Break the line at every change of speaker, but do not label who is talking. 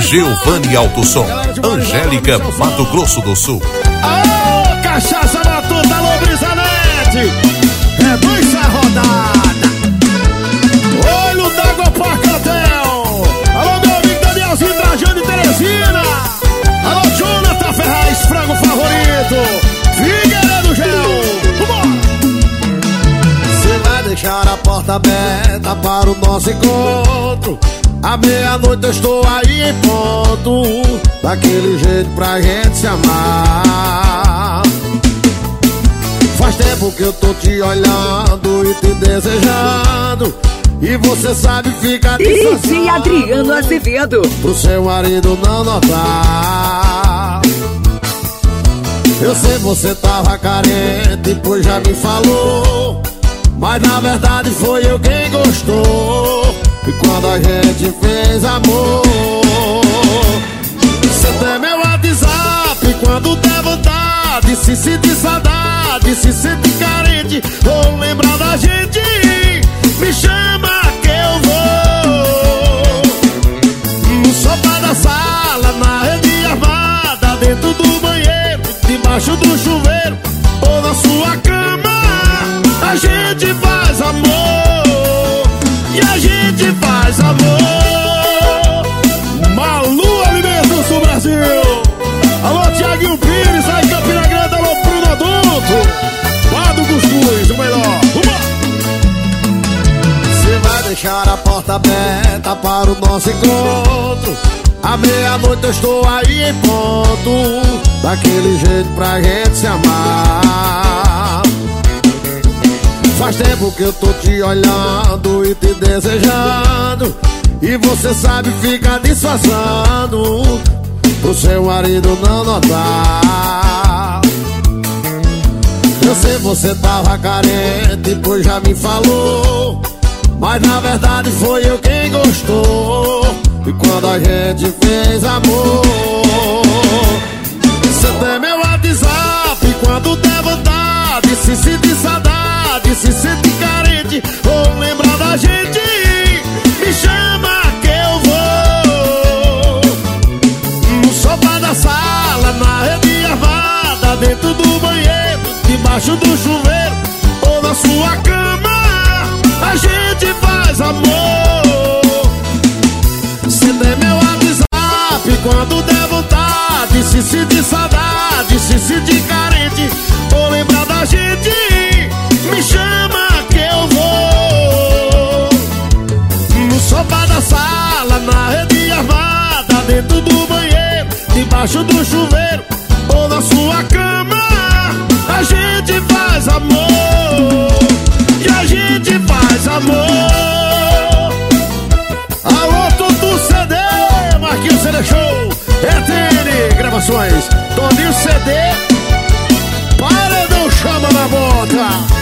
Giovanni Autosom, Angélica, Mato Grosso do Sul.
Aô, cachaça matuta, alô, Brisanete. É dois a rodada. Olho d'água pra Cantel. Alô, meu amigo Danielzinho, Trajano e Teresina. Alô, Jonathan Ferraz, frango favorito. Figueiredo Gel. Você vai deixar a porta aberta para o nosso encontro. À meia-noite eu estou aí em ponto, daquele jeito pra gente se amar. Faz tempo que eu tô te olhando e te desejando, e você sabe ficar
DJ Adriano Azevedo,
pro seu marido não notar. Eu sei você tava carente, pois já me falou, mas na verdade foi eu quem gostou. E quando a gente fez amor, você tem meu WhatsApp quando der vontade, se sentir saudade, se sentir carente ou lembrar da gente, me chama que eu vou. No sofá da sala, na rede armada, dentro do banheiro, debaixo do chuveiro ou na sua cama, a gente faz amor. E a gente faz amor. Malu Alimentos do Brasil. Alô, Thiaguinho Pires, aí Campina Grande. Alô, Bruno Adulto. Pado Cuscuz, o melhor. Você vai deixar a porta aberta para o nosso encontro. À meia-noite eu estou aí em ponto, daquele jeito pra gente se amar. Faz tempo que eu tô te olhando e te desejando, e você sabe ficar disfarçando, pro seu marido não notar. Eu sei você tava carente, pois já me falou, mas na verdade foi eu quem gostou. E quando a gente fez amor, você tem meu WhatsApp quando der vontade, se sentir saudade, se sentir carente ou lembrar da gente, me chama que eu vou. No sofá da sala, na rede armada, dentro do banheiro, debaixo do chuveiro ou na sua cama, a gente faz amor. Você tem meu WhatsApp quando der vontade, se sentir saudade, se sentir carente ou lembrar da gente, me chama que eu vou. No sofá da sala, na rede armada, dentro do banheiro, debaixo do chuveiro ou na sua cama, a gente faz amor. E a gente faz amor. Alô, Tutu CD, Marquinhos CD Show, ETN Gravações, Toninho CD, Paredão chama na bota.